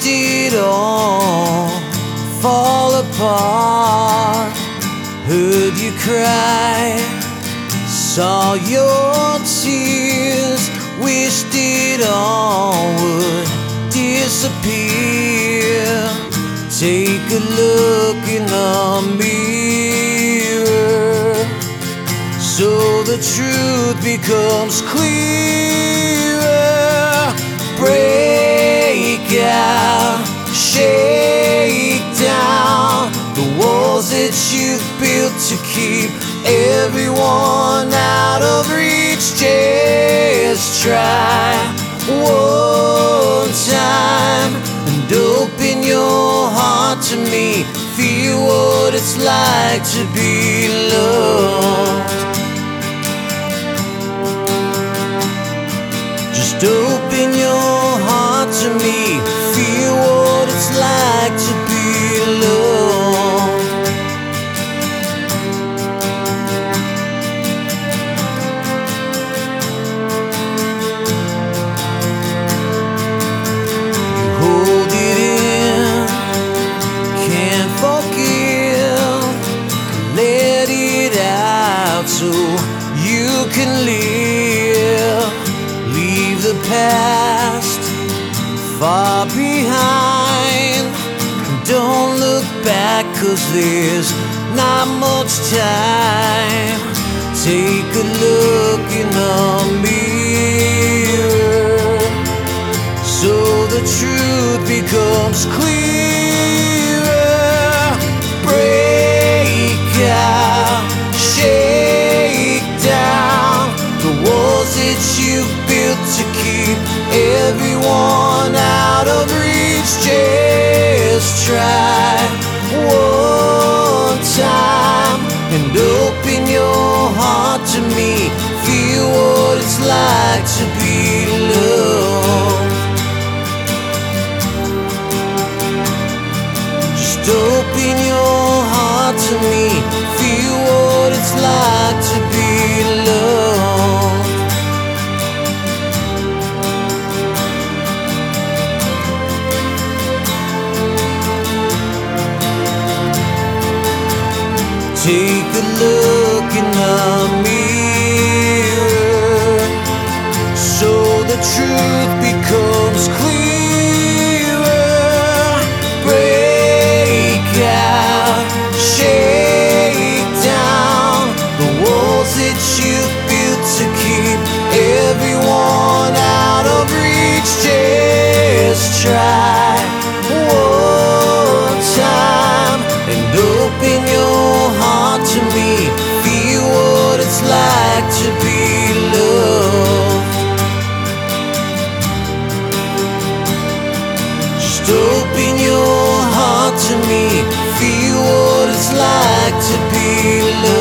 it all fall apart. Heard you cry, saw your tears, wished it all would disappear. Take a look in the mirror, so the truth becomes clearer. Break out, shake down the walls that you've built to keep everyone out of reach. Just try one time and open your heart to me. Feel what it's like to be loved. Just open your heart to me. Feel what it's like to be loved. You hold it in, can't forgive. Let it out so you can live. Leave the past far behind. Don't look back, 'cause there's not much time. Take a look in the mirror, so the truth becomes clearer. Break out, shake down the walls that you've built to keep everyone out of reach. Just try one time and open your heart to me. Feel what it's like to be loved. Just open your heart to me. Feel what it's like to be loved. Take a look in the mirror, so the truth becomes clearer. Break out, shake down the walls that you've built to keep everyone out of reach. Just try one time and open your heart to me. Feel what it's like to be loved. Just open your heart to me. Feel what it's like to be loved.